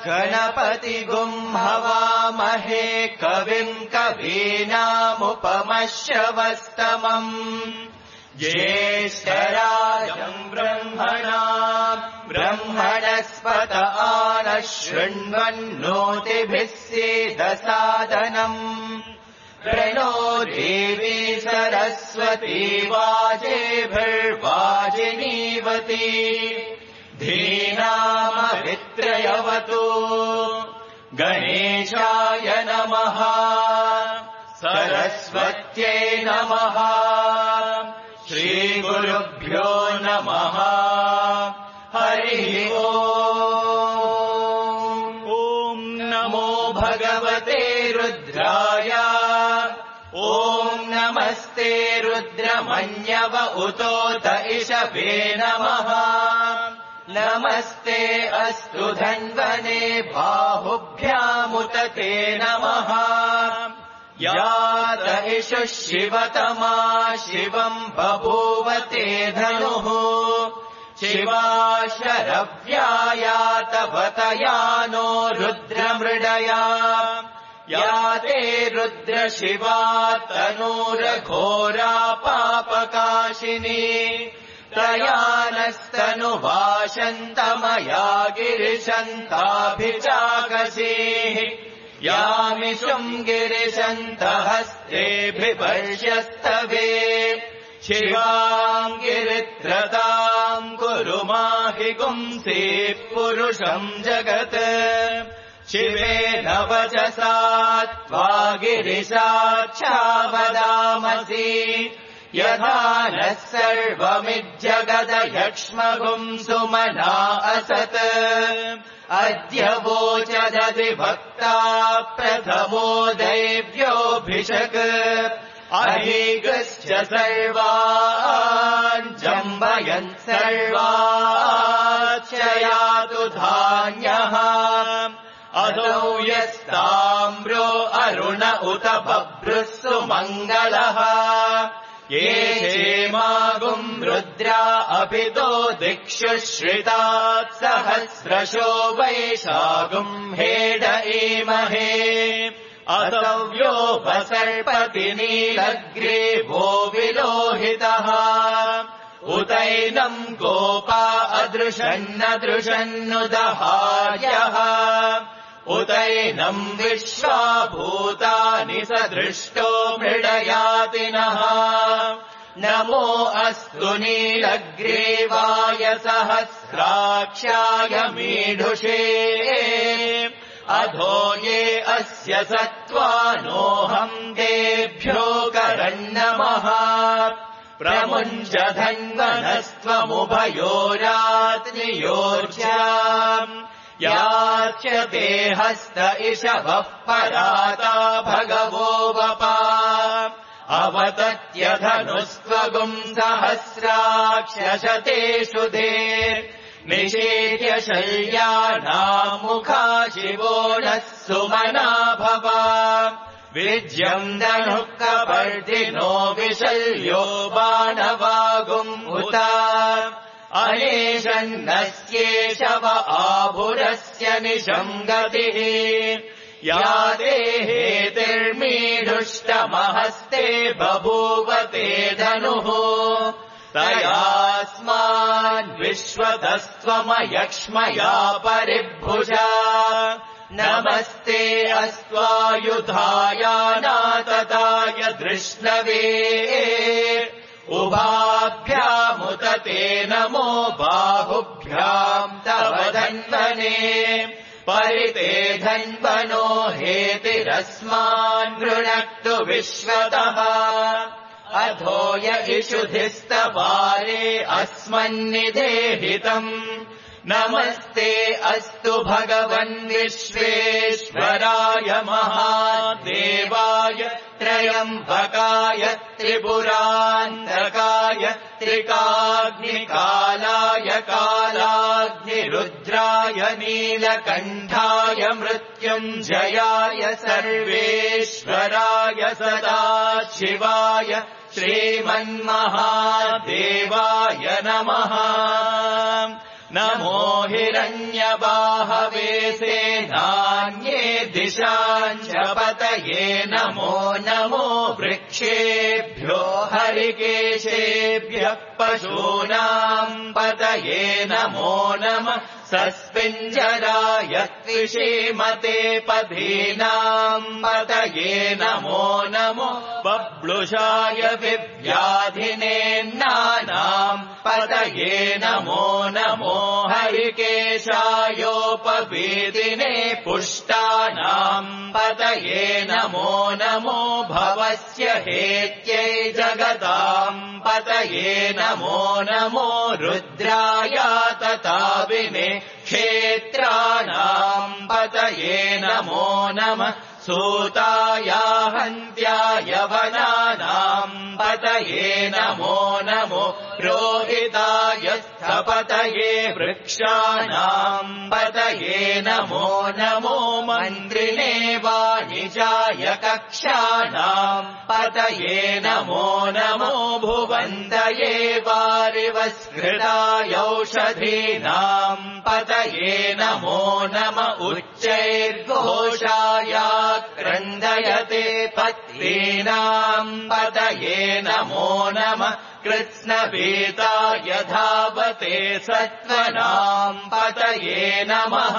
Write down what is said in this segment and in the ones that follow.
गणपतिगुं हवामहे कविं कवीनामुपमश्रवस्तमम् ज्येष्ठराजम् ब्रह्मणस्पत आनः शृण्वन्नोतिभिः सीदसादनम् प्रणो देवी सरस्वती वाजेभिर्वाजिनीवती धीनामभित्रयवतु गणेशाय नमः सरस्वत्यै नमः श्रीगुरुभ्यो नमः हरिः ॐ नमो भगवते रुद्राय ॐ नमस्ते रुद्रमन्यव उतोत इषवे नमः नमस्ते अस्तु धन्वने बाहुभ्यामुत ते नमः यात इषुः शिवतमा शिवम् बभूव ते धनुः शिवा शरव्यायात वतयानो रुद्रमृडया याते रुद्रशिवा तनूरघोरा पापकाशिनी त्रयानस्तनुभाषन्तमया गिरिशन्ताभिचाकशीः यामिषुम् गिरिशन्तहस्तेऽभिवर्ष्यस्तवे शिवाम् गिरित्रताम् कुरु माहि पुंसीः पुरुषम् जगत् शिवेन वचसा त्वा गिरिशाच्छावदामसि यथा नः सर्वमिज्जगदयक्ष्मगुम् सुमना असत् अद्य वोचदधिभक्ता प्रथमो दैव्योऽभिषक् अहीगश्च सर्वान् जम्बयन् सर्वाच्च यातु धान्यः अदौ यस्ताम्रो अरुण उत बभ्रुः सुमङ्गलः ये क्षेमागुम् रुद्रा अभितो दिक्षु श्रितात् सहस्रशो वैशागुम् हेड ईमहे असव्यो वसर्पति नीलग्रीवो विलोहितः उतैनम् गोपा अदृशन्नदृशन्नुदहार्यः उतैनम् विश्वाभूतानि सदृष्टो मृडयातिनः नमो अस्तु नीलग्रीवाय सहस्राक्षाय मीढुषे अधो ये अस्य सत्त्वानोऽहम् तेभ्यो करन्नमः प्रमुञ्च धन्वनस्त्वमुभयोरात्रियोर्ज्याम् याच्यते हस्त इषवः पराता भगवो वपा अवतत्यधनुस्त्वगुम् सहस्राक्षशतेषु धे निषेध्य शल्यानाम् मुखा शिवो नः सुमना भव विज्यम् धनुः कपर्दिनो विशल्यो बाणवागुम् उता अनेशन्नस्येषव आभुरस्य निशङ्गतिः या देहेतिर्मीढुष्टमहस्ते बभूव ते धनुः तयास्माद्विश्वतस्त्वमयक्ष्मया परिभुजा नमस्ते अस्त्वायुधायानातताय धृष्णवे उभाभ्यामुत ते नमो बाहुभ्याम् तव धन्वने परिते धन्वनो हेतिरस्मान् गृणक्तु विश्वतः अधो य इषुधिस्तवारे अस्मन्निदेहितम् नमस्ते अस्तु भगवन् विश्वेश्वराय महादेवाय त्रयम्बकाय त्रिपुरान्तकाय त्रिकाग्निकालाय कालाग्निरुद्राय नीलकण्ठाय मृत्युञ्जयाय सर्वेश्वराय सदाशिवाय श्रीमन्महादेवाय नमः नमो हिरण्यबाहवे नान्ये दिशाञ्च पतये नमो नमो वृक्षेभ्यो हरिकेशेभ्यः पशूनाम् पतये नमो नमः सस्पिञ्जराय त्रिषीमते पधीनाम् पतये नमो नमो बब्लुषाय विव्याधिनेन्नानाम् पतये नमो नमो हरिकेशायोपवीतिने पुष्टानाम् पतये नमो नमो भवस्य हेत्यै जगताम् पतये नमो नमो रुद्राय तताविने क्षेत्राणाम् पतये नमो नमः सूताय हन्त्याय वनानाम् पतये नमो नमो रोहिताय स्थपतये वृक्षाणाम् पतये नमो नमो मन्त्रिणे वाणिजाय कक्षाणाम् पतये नमो नमो भुवन्तये वारिवस्कृताय औषधीनाम् पतये नमो नम उच्चैर्घोषाय क्रन्दयते पत्नीनाम् पतये नमो नमः कृत्स्नवेताय धावते सत्त्वनाम् पतये नमः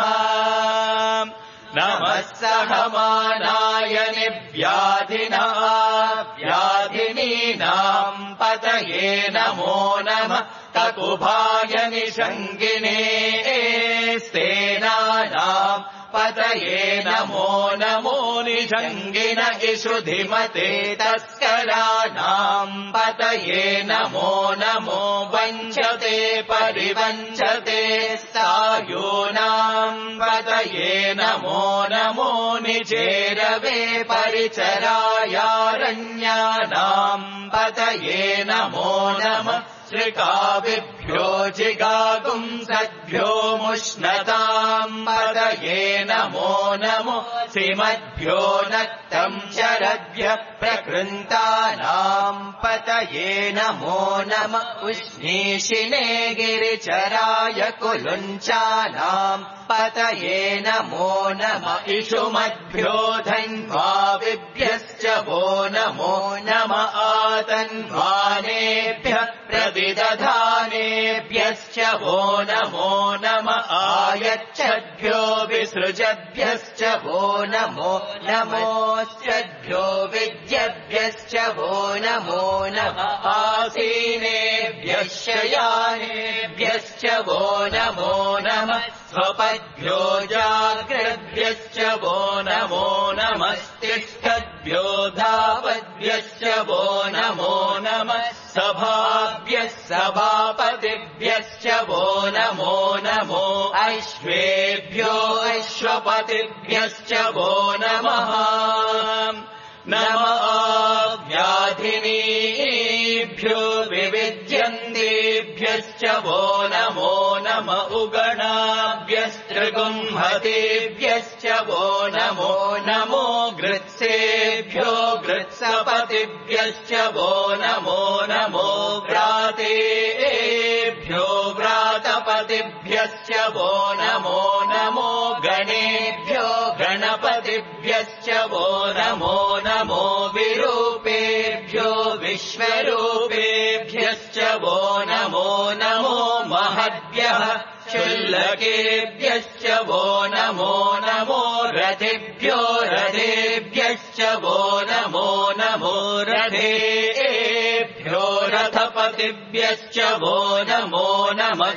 नमः सहमानाय व्याधिनीनाम् पतये नमो नमः ककुभाय निषङ्गिने सेनानाम् पतये नमो नमो निषङ्गिन इषुधिमते तस्कराणाम् पतये नमो नमो वञ्चते परिवञ्चते सायूनाम् पतये नमो नमो निचेरवे परिचरायारण्यानाम् पतये नमो नमः श्रिकाविभ्यो जिगागुंसद्भ्यो मुष्णताम् पतये नमो नमो श्रीमद्भ्यो नक्तम् शरद्भ्यः प्रकृन्तानाम् पतये नमो नम उष्णीषिणे गिरिचराय कुलुञ्चानाम् पतये नमो नम इषुमद्भ्यो धन्वाविभ्यश्च वो नमो नम आतन्वानेभ्यः प्रदिदधानेभ्यश्च वो नमो नम आयच्छद्भ्यो विसृजद्भ्यश्च वो नमो नमोऽस्यद्भ्यो विद्यभ्यश्च वो नमो नम आसीनेभ्यः शयानेभ्यश्च वो नमो नमः स्वपद्भ्यो जाग्रद्भ्यश्च वो नमो नमस्तिष्ठद्भ्यो धावद्भ्यश्च वो नमो नमः सभाभ्यः सभापतिभ्यश्च वो नमो नमो अश्वेभ्यो अश्वपतिभ्यश्च वो नमः नमः व्याधिनीभ्यो विविध्यन्तेभ्यश्च वो नमो नम उगणाभ्यस्त्रिगुंहतेभ्यश्च वो नमो नमो गृत्सेभ्यो गृत्सपतिभ्यश्च वो नमो नमो व्रातेभ्यो व्रातपतिभ्यश्च वो नमो नमो गणेभ्यो गणपतिभ्यश्च वो नमो नमो विरूपेभ्यो विश्वरूपेभ्यश्च वो नमो नमो महद्भ्यः क्षुल्लकेभ्यश्च वो नमो नमो रथेभ्यो रथेभ्यश्च वो नमो नमो रथेभ्यो रथपतिभ्यश्च वो नमो नमः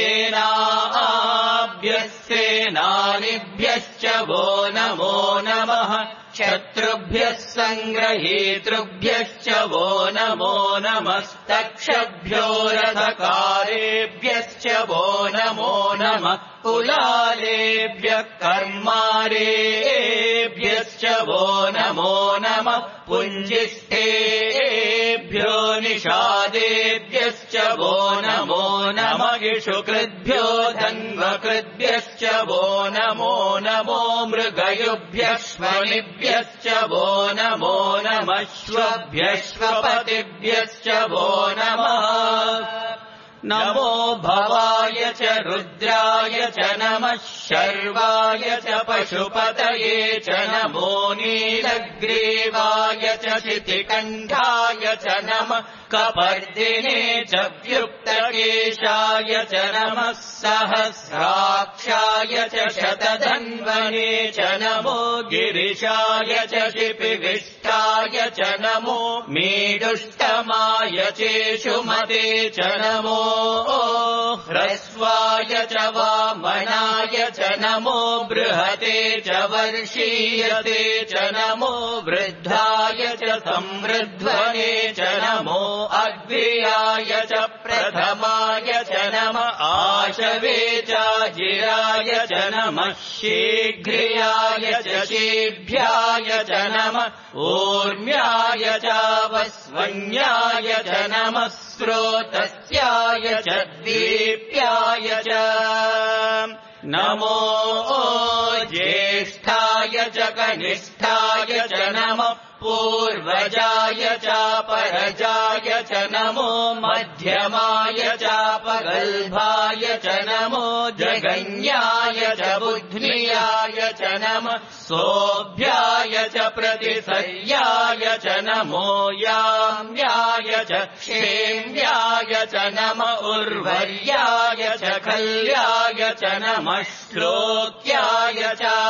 सेनाभ्यः सेनानिभ्यश्च वो नमो नमः शत्रुभ्यः सङ्ग्रहीतृभ्यश्च वो नमो नमस्तक्षभ्यो रथकारेभ्यश्च वो नमो नमः कुलालेभ्यः कर्मारेभ्यश्च वो नमो नमः पुञ्जिष्ठेभ्यो निषादेभ्यश्च वो नमो नमः इषुकृद्भ्यो धन्वकृद्भ्यश्च वो नमो नमो मृगयुभ्यश्वनिभ्यश्च वो नमो नमः श्वभ्यश्वपतिभ्यश्च वो नमः नमो भवाय च रुद्राय च नमः शर्वाय च पशुपतये च नमो नीलग्रीवाय च शितिकण्ठाय च नमः कपर्दिने च व्युक्तकेशाय च नमः सहस्राक्षाय च शतधन्वने च नमो गिरिशाय च शिपिविष्टाय च नमो मीडुष्टमाय चेषुमते च नमो ह्रस्वाय च वामनाय च नमो बृहते च वर्षीयते च नमो वृद्धाय च संवृध्वने च नमो अग्र्याय च प्रथमाय च नमः आशवे चाजिराय च नमः शीघ्र्याय च शीभ्याय च नमः ऊर्म्याय चावस्वन्याय च नमः स्रोतस्याय च दीप्याय च नमो ज्येष्ठाय च कनिष्ठाय च नमः पूर्वजाय चापरजाय च नमो मध्यमाय चापगल्भाय च नमो जगन्याय च बुध्नियाय च नमः सोऽभ्याय च प्रतिसर्याय च नमो याम्याय च क्षेम्याय च नम उर्वर्याय च खल्याय च नमः श्लोक्याय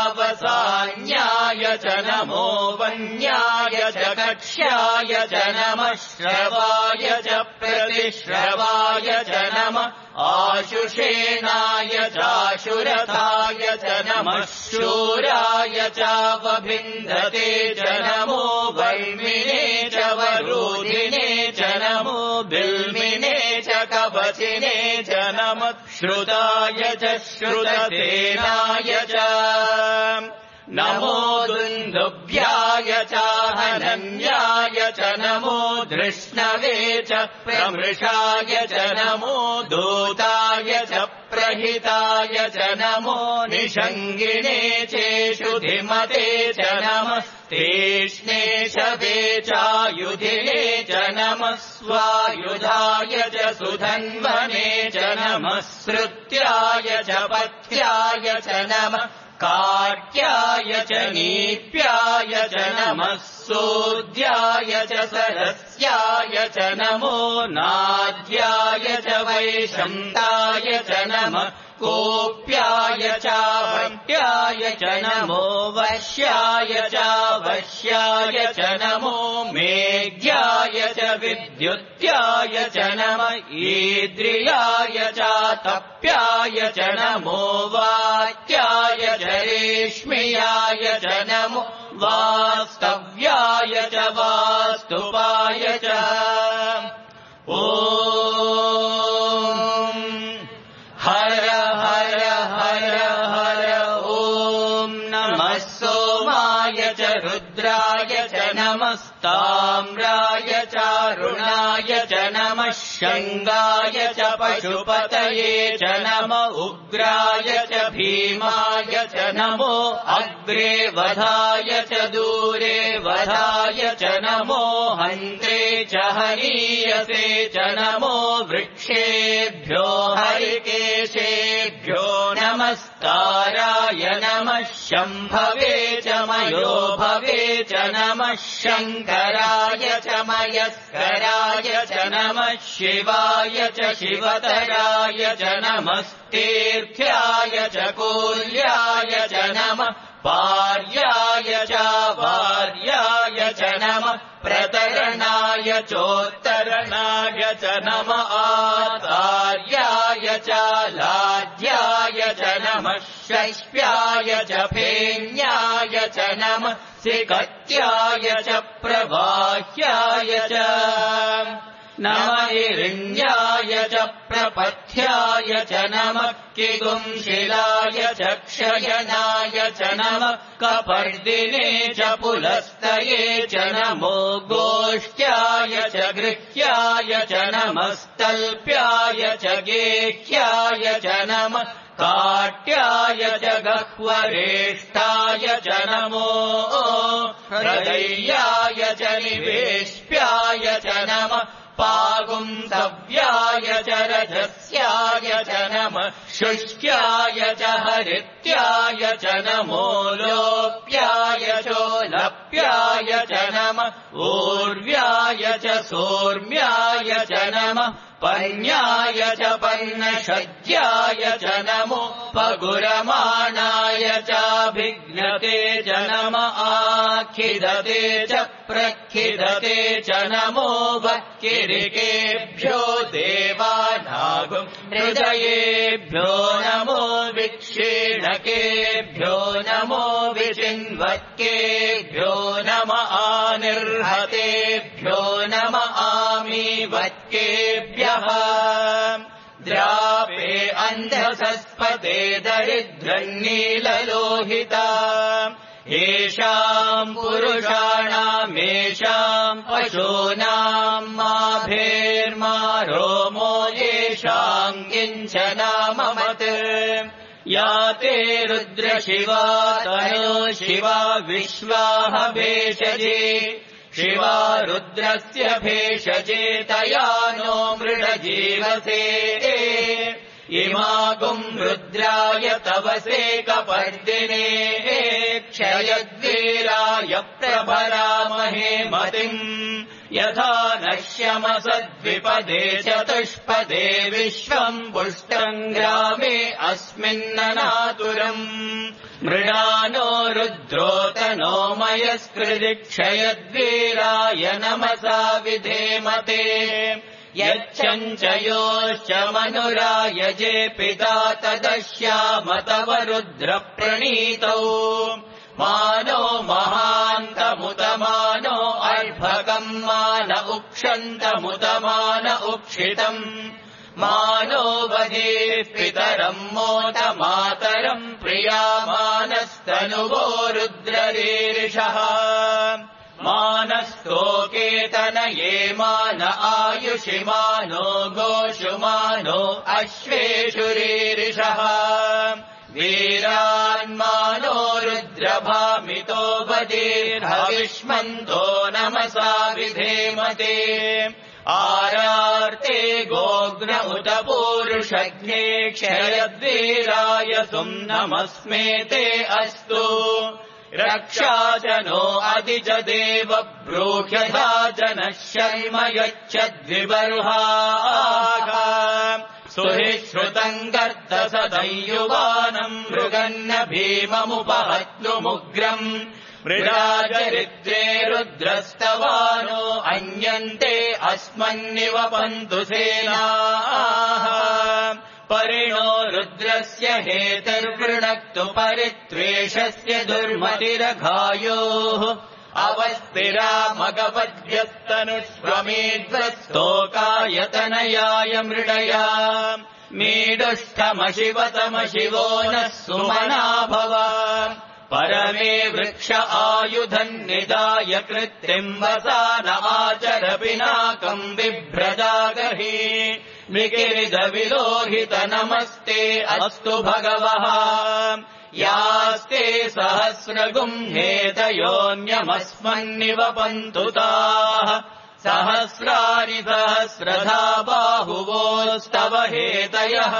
चावसान्याय च नमो वन्याय च कक्ष्याय च नमः श्रवाय च प्रतिश्रवाय च नमः आशुषेणाय चाशुरथाय च नमः शूराय चावभिन्दते च नमो वैमिने च वरोधिने च नमो बिल्मिने च कवचिने च नमः श्रुताय च श्रुतसेनाय च नमो दुन्दुभ्याय चाहनन्याय च नमो धृष्णवे च प्रमृषाय च नमो दूताय च प्रहिताय च नमो निषङ्गिणे चेषुधिमते च नमः तीक्ष्णे शवे चायुधिने च नमः स्वायुधाय च सुधन्वने च नमः श्रुत्याय च पथ्याय च नमः काट्याय च नीप्याय च नमः सोऽध्याय च सरस्याय च नमो नाद्याय च वैशन्ताय च नमः कोप्याय चावट्याय च नमो वश्याय चावश्याय च नमो मेघ्याय च विद्युत्याय च नमः ईद्रियाय चातप्याय च नमो वात्याय च रेश्म्याय च नमो वास्तव्याय च वास्तुपाय च ॐ हर हर हर हर ॐ नमः सोमाय च रुद्राय च नमस्ताम्राय चारुणाय च नमः शङ्गाय च पशुपतये च नम उग्राय च भीमाय च नमो अग्रे वधाय च दूरे वधाय च नमो हन्त्रे च हनीयसे च नमो वृक्षेभ्यो हरिकेशेभ्यो नमस्काराय नमः शम्भवे च मयो भवे च नमः शङ्कराय च मयस्कराय च नमः शिवाय च शिवतराय च नमस्तीर्थ्याय च कोल्याय च नमः पार्याय च वार्याय च नमः प्रतरणाय चोत्तरणाय च नमः आचार्याय च लाड्याय च नमः शैष्प्याय च फेन्याय च नमः सिकत्याय च प्रवाह्याय च नमः हिरण्याय च प्रपथ्याय च नमः किगुंशिलाय च क्षयनाय च नमः कपर्दिने च पुलस्तये च नमो गोष्ठ्याय च गृह्याय च नमस्तल्प्याय च गेह्याय च नमः काट्याय च गह्वरेष्ठाय च नमो हृदयाय च निवेश्याय च नमः पागुंसव्याय च रजस्याय च नमः शुष्क्याय च हरित्याय च नमो लोप्याय चोलप्याय च नमः ऊर्व्याय च सोर्म्याय च नमः पन्याय च पन्नषज्याय च नमो पगुरमाणाय चाभिघ्नते च नम आखिदते च प्रखिदते च नमो वक्किरिकेभ्यो देवानागुं हृदयेभ्यो नमो विक्षीणकेभ्यो नमो विचिन्वत्केभ्यो नम आनिर्हतेभ्यो नम आमीवत्केभ्यः द्रापे अन्धसस्पते दरिद्रन्नीललोहिता येषाम् पुरुषाणामेषाम् पशूनाम् माभेर्मा रोमो येषाम् किञ्चनाममत् या ते रुद्रशिवा तनो शिवा विश्वाह भेषजे शिवा रुद्रस्य भेषजे तया नो मृडजीवसे इमागुम् रुद्राय तवसेकपर्दिने क्षयद्वीराय प्रभरामहे मतिम् यथा नश्यमसद्विपदे चतुष्पदे विश्वम् पुष्टम् ग्रामे अस्मिन्ननातुरम् मृडानो रुद्रोतनो मयस्कृदिक्षयद्वीराय नमसा विधेमते यच्छञ्च योश्च मनुरायजे पिता तदश्याम तव रुद्रप्रणीतौ मानो महान्तमुतमानो अर्भकम् मान उक्षन्तमुतमान उक्षितम् मानो वधेः पितरम् मोत मातरम् प्रियामानस्तनुवो रुद्ररीरिषः मानस्तोकेतनये मान आयुषि मानो गोषु मानो अश्वेषु रीरिषः वीरान्मानो रुद्रभामितो वदेर्हविष्मन्तो नमसा विधेमते आरार्ते गोग्न उत पूरुषघ्ने क्षयद्वीराय सुम्नमस्मेते अस्तु रक्षा च नो अधिज देव ब्रूह्यथा जनः शर्म यच्छद्विबर्हाः सुहिश्रुतम् गर्दसदयुवानम् मृगन्न भीममुपहत्नुमुग्रम् मृडाचरित्रे रुद्रस्तवानो अन्यन्ते अस्मन्निवपन्तु सेनाः परिणो रुद्रस्य हेतुर्वृणक्तु परित्वेषस्य दुर्मतिरघायोः अवस्थिरा मगवद्यस्तनुष्वमेध्वस्तोकायतनयाय मृडया मीडुष्ठमशिवतमशिवो नः सुमना भव परमे वृक्ष आयुधम् निदाय कृत्तिम् वसान आचर पिनाकम् बिभ्रजागहि विकिरिदविलोहित नमस्ते अस्तु भगवः यास्ते सहस्रगुम्हेतयोऽन्यमस्मन्निवपन्तु ताः सहस्राणि सहस्रधा बाहुवोस्तव हेतयः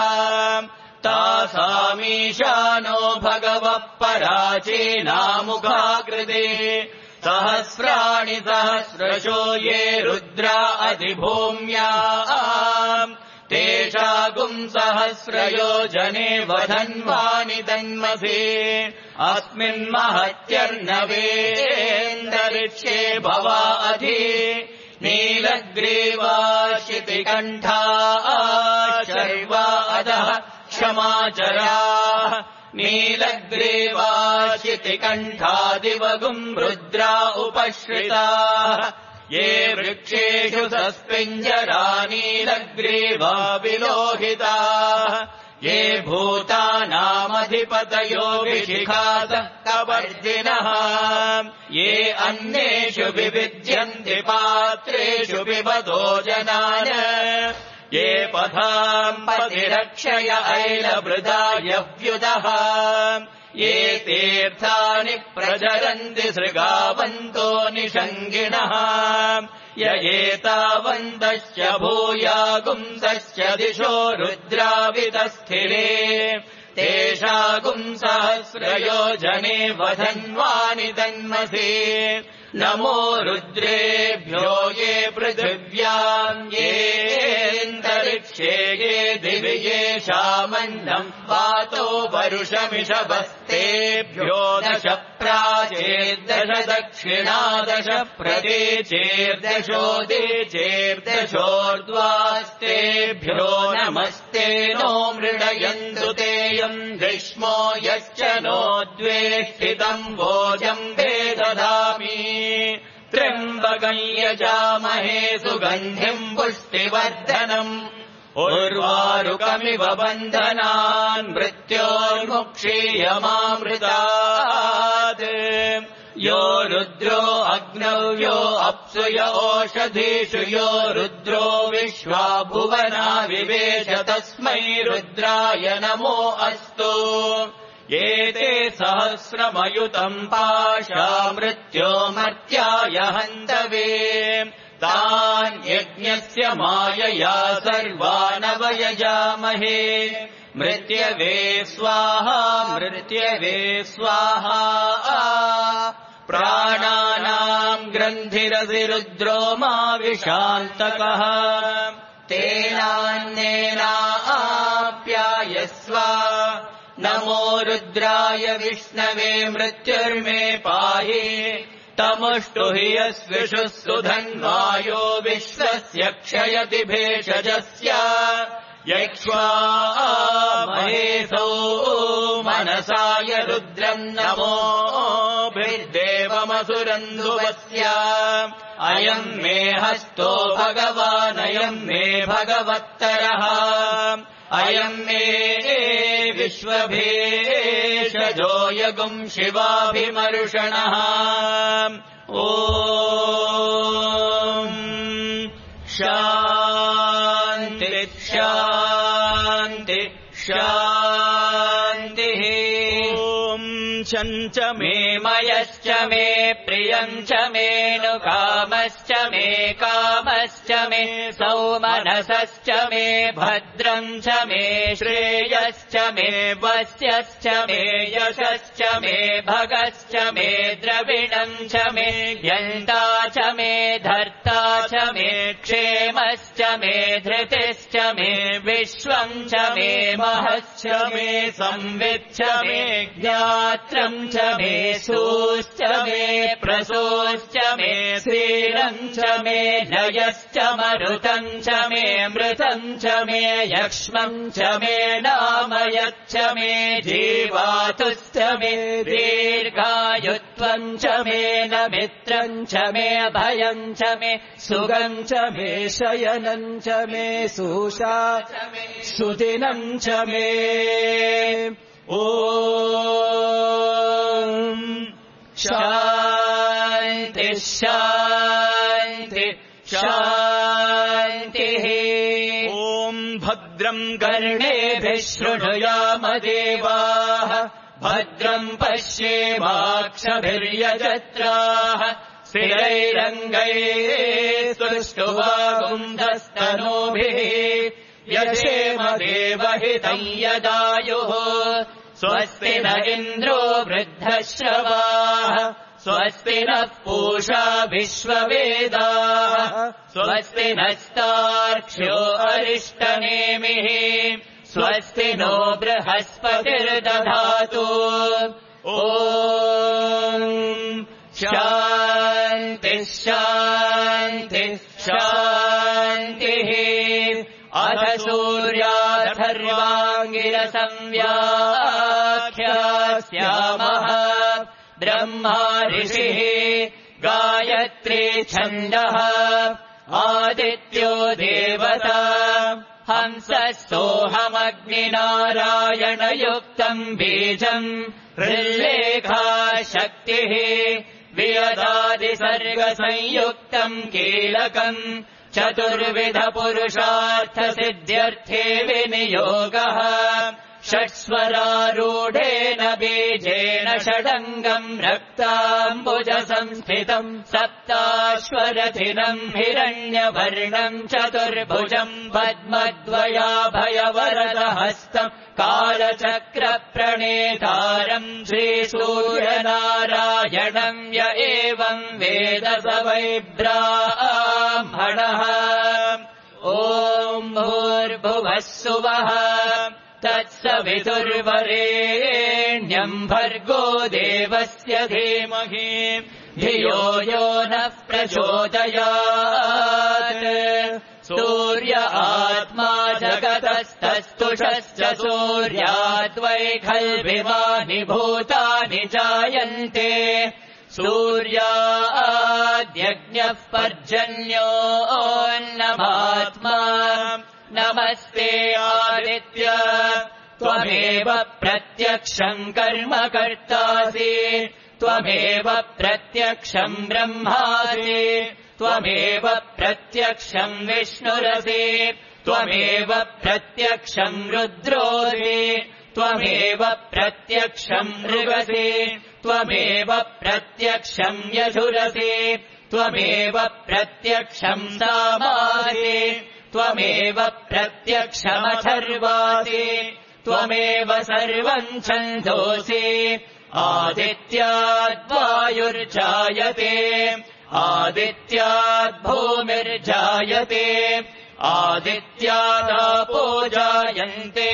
तासामीशानो भगवः पराचीनामुखाकृते सहस्राणि सहस्रशो ये रुद्रा अधिभूम्या तेषागुम् सहस्रयोजने वधन्वानि तन्मसे अस्मिन्महत्यर्णवेन्दरिक्षे भवा अधि नीलग्रीवाशितिकण्ठा शर्वा अधः क्षमाचराः नीलग्रीवाशितिकण्ठादिवगुम् रुद्रा उपश्रिताः ये वृक्षेषु सस्पिञ्जरा नीलग्रीवा विलोहिताः ये भूतानामधिपतयो विशिखासः कवर्जिनः ये अन्येषु विविध्यन्ति पात्रेषु पिबतो जनान् ये पथाम् पतिरक्षय ऐलवृदायव्युदः ये तीर्थानि प्रचरन्ति सृगावन्तो निषङ्गिणः य एतावन्तश्च भूयागुंसश्च दिशो रुद्रावितस्थिरे तेषागुम् सहस्रयोजने वधन्वानि तन्मसि नमो रुद्रेभ्यो ये पृथिव्याम् येऽन्तरिक्षे ये दिवि येषामन्नम् वातो वरुषमिषभस्तेभ्यो 10 प्राचेर्दश दक्षिणादश प्रतीचेर्दशोदीचेर्दशोर्ध्वास्तेभ्यो नमस्ते नो मृडयन्तु तेयम् ग्रीष्मो यश्च नो द्वेष्टितम् भोजम् ददामि त्र्यम्बकम् यजामहे सुगन्धिम् पुष्टिवर्धनम् उर्वारुकमिव बन्धनान् मृत्योर्मुक्षीयमामृतात् यो रुद्रो अग्नौ यो अप्सु य ओषधीषु यो रुद्रो विश्वा भुवना विवेश तस्मै रुद्राय नमो अस्तु एते सहस्रमयुतम् पाशा मृत्यो मर्त्याय हन्तवे तान् यज्ञस्य मायया सर्वानवयजामहे मृत्यवे स्वाहा मृत्यवे स्वाहा प्राणानाम् ग्रन्थिरसि रुद्रो मा विशान्तकः तेनान्नेनाप्यायस्व नमो रुद्राय विष्णवे मृत्युर्मे पाहि तमुष्टु हि यस्विषुः सुधन्वायो विश्वस्य क्षयति भेषजस्य यक्ष्वा महेशो मनसाय रुद्रम् नमोभिर्देवमसुरन्धुवस्य अयम् मे हस्तो भगवानयम् मे भगवत्तरः अयम् मे विश्वभेषजो यगुम् शिवाभिमर्षणः ॐ शान्ति शान्ति शान्तिः ॐ चञ्च मे मयश्च मे प्रियम् च मेऽनुकामश्च मे कामश्च मे सौमनसश्च मे भद्रम् च मे श्रेयश्च मे वस्यश्च मे यशश्च मे भगश्च मे द्रविणम् च मे यन्ता च मे धर्ता च मे क्षेमश्च मे धृतिश्च मे विश्वम् च मे महश्च मे संविच्च मे ज्ञात्रम् च मे सूश्च मे प्रसूश्च मे श्रीरम् च मे लयश्च मरुतम् च मे मृतम् च मे यक्ष्मम् च मे नामयच्च मे जीवातुश्च मे दीर्घायुत्वम् च मे नमित्रम् च मे भयम् च मे सुगम् च मे शयनम् च मे सूषा च मे सुदिनम् च मे ॐ शान्ति शान्ति शान्तिः ॐ भद्रम् कर्णेभिः शृणुयाम देवाः भद्रम् पश्येमाक्षभिर्यजत्राः स्थिरैरङ्गैः सुष्ठुवागुंधस्तनूभिः यशेम देवहितम् यदायुः स्वस्ति न इन्द्रो वृद्धश्रवाः स्वस्ति नः पूषा विश्ववेदाः स्वस्ति नस्तार्क्ष्यो अरिष्टनेमिः स्वस्ति नो बृहस्पतिर्दधातु ॐ शान्ति शान्ति शान्तिः अथ सूर्याथर्वाङ्गिरसंव्याख्यास्यामः ब्रह्मा ऋषिः गायत्री छन्दः आदित्यो देवता हंसः सोऽहमग्निनारायणयुक्तम् बीजम् हृल्लेखा शक्तिः वियदादिसर्गसंयुक्तम् कीलकम् चतुर्विध पुरुषार्थसिद्ध्यर्थे विनियोगः षट्स्वरारूढेन बीजेन षडङ्गम् रक्ताम्बुजसंस्थितम् सप्ताश्वरथिनम् हिरण्यवर्णम् चतुर्भुजम् पद्मद्वयाभयवरदहस्तम् कालचक्रप्रणेतारम् श्रीसूर्यनारायणम् य एवम् वेद स वै ब्राह्मणः। ॐ भूर्भुवः सुवः तत्सवितुर्वरेण्यम् भर्गो देवस्य धीमहि धियो यो नः प्रचोदयात्। सूर्य आत्मा जगतस्तस्तुषश्च सूर्याद्वैखल्विमानि भूतानि जायन्ते। सूर्याद्यज्ञः पर्जन्योऽन्नमात्मा नमस्ते आदित्य त्वमेव प्रत्यक्षम् कर्म कर्तासि त्वमेव प्रत्यक्षम् ब्रह्मासि त्वमेव प्रत्यक्षम् विष्णुरसि त्वमेव प्रत्यक्षम् रुद्रोऽसि त्वमेव प्रत्यक्षम् मृगसि त्वमेव प्रत्यक्षम् यजुरसि त्वमेव प्रत्यक्षम् सामासि त्वमेव प्रत्यक्षमथर्वासि त्वमेव सर्वम् छन्दोसि। आदित्याद्वायुर्जायते आदित्याद्भूमिर्जायते आदित्यादापो जायन्ते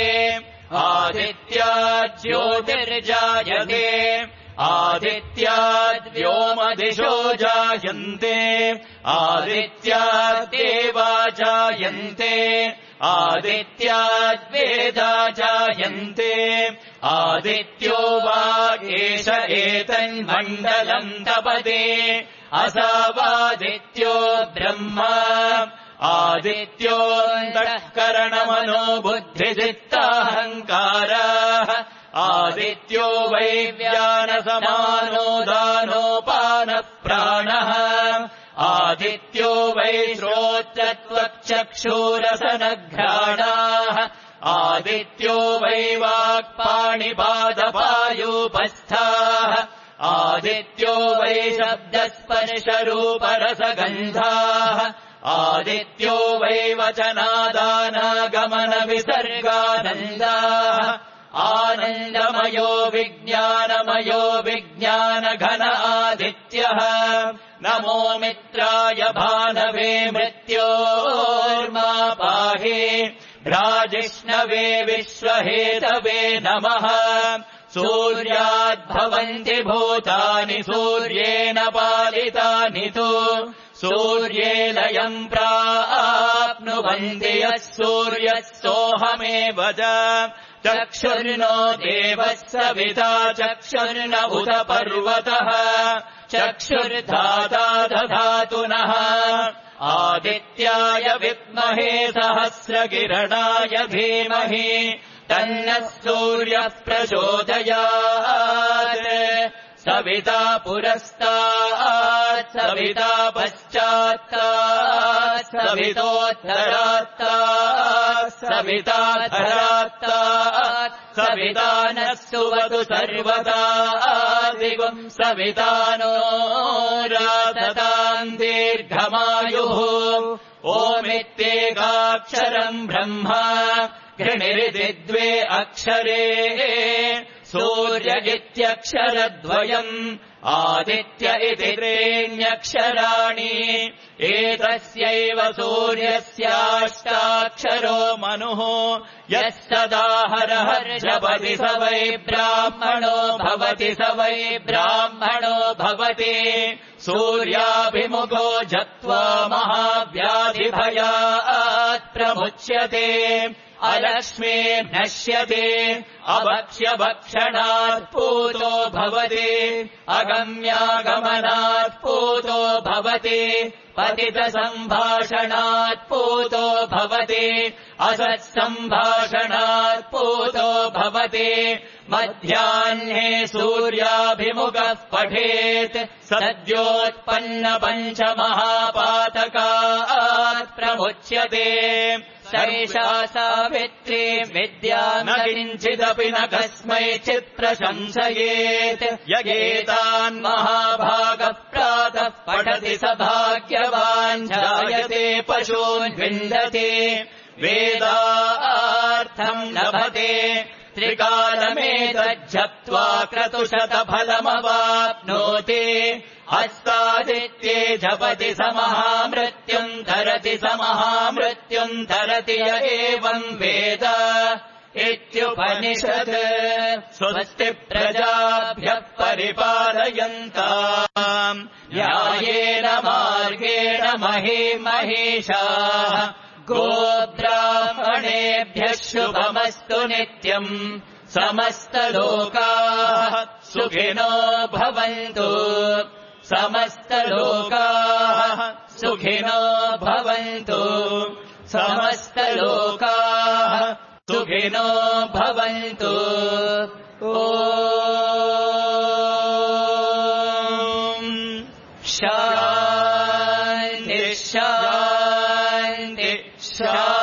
आदित्याज्योतिर्जायते आदित्याद्व्योमदिशो जायन्ते आदित्याद्देवा जायन्ते आदित्याद्वेदा जायन्ते आदित्यो वा एष एतन्मण्डलम् तपते असावादित्यो ब्रह्मा आदित्योऽन्तःकरणमनो बुद्धिचित्ताहङ्काराः आदित्यो वै व्यानसमानो दानोपानः प्राणः आदित्यो वै श्रोत्रत्वक्चक्षुरसनघ्राणाः आदित्यो वै वाक्पाणिपादपायूपस्थाः आदित्यो वै शब्दस्पर्शरूपरसगन्धाः आदित्यो वै वचनादानागमनविसर्गानन्दाः आनन्दमयो विज्ञानमयो विज्ञानघन आदित्यः नमो मित्राय भानवे मृत्योर्मा पाहि भ्राजिष्णवे विश्वहेतवे नमः सूर्याद्भवन्ति भूतानि सूर्येण पालितानि तु सूर्ये लयम् प्राप्नुवन्ति यः सूर्यः सोऽहमेव च चक्षुर्नो देवः सविता चक्षुर्न उत पर्वतः चक्षुर्धाता दधातु नः आदित्याय विद्महे सहस्रकिरणाय धीमहि तन्नः सूर्यः प्रचोदयात् सविता पुरस्तात् सविता पश्चात्तात् सवितोत्तरात्तात् सविता धरात्तात् सविता नः सुवतु सर्वदा दिवम् सविता नो राधताम् दीर्घमायुः ओमित्येकाक्षरम् ब्रह्मा घृणिरिति द्वे अक्षरे सूर्य इत्यक्षरद्वयम् आदित्य इति त्रीण्यक्षराणि एतस्यैव सूर्यस्याष्टाक्षरो मनुः यः सदा हर जपति स वै ब्राह्मणो भवति स वै ब्राह्मणो भवति सूर्याभिमुखो जत्वा महाव्याधिभयात् प्रमुच्यते अलक्ष्मी नश्यते अभक्ष्यभक्षणात् पूतो भवति अगम्यागमनात् पूतो भवति पतितसम्भाषणात् पूतो भवति असत्सम्भाषणात् पूतो भवति मध्याह्ने सूर्याभिमुखः पठेत् सद्योत्पन्न पञ्चमहापातकात् प्रमुच्यते सैषा सावित्री विद्या न किञ्चिदपि न कस्मैचित् प्रशंसयेत् यगेतान् महाभागः प्रातः पठति स भाग्यवान् जायते पशून् विन्दति वेदार्थम् लभते त्रिकालमेतज्जप्त्वा क्रतुशतफलमवाप्नोति हस्तादित्ये जपति स महामृत्युम् धरति स महामृत्युम् धरति य एवम् वेद इत्युपनिषत् स्वस्ति प्रजाभ्यः परिपालयन्ताम् न्यायेन मार्गेण महीमहेशाः गोब्राह्मणेभ्यः शुभमस्तु नित्यम् समस्तलोकाः सुखिनो भवन्तु समस्तलोकाः सुखिनो भवन्तु समस्तलोकाः सुखिनो भवन्तु ॐ शान्ति शान्ति शान्ति